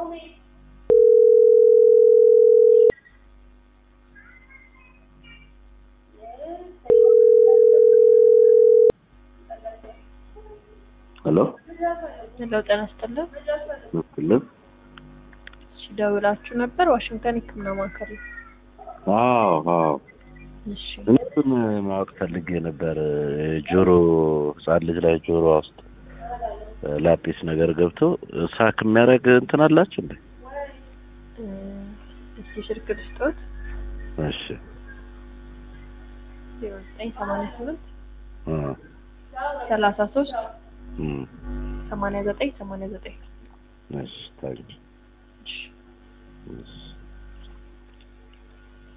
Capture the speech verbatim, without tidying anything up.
Hello? Hello, ጤና ይስጥልኝ። ይስጥልኝ። እሺ ደውላችሁ ነበር ዋሽንግተን ህክምና ማዕከል። አዎ አዎ። እሺ እንትን ማወቅ ፈልጌ ነበር ጆሮ ህጻን ልጅ ላይ ጆሮ ውስጥ ላጲስ ነገር ገብቶ ሳክ የሚያደርግ እንትን አላችሁ እንዴ? እሺ ስልክ ልስጦት። እሺ ዜሮ ዘጠኝ ሰማንያ ስምንት አ ሰላሳ ሶስት እም ሰማንያ ዘጠኝ ሰማንያ ዘጠኝ እሺ ታዲያ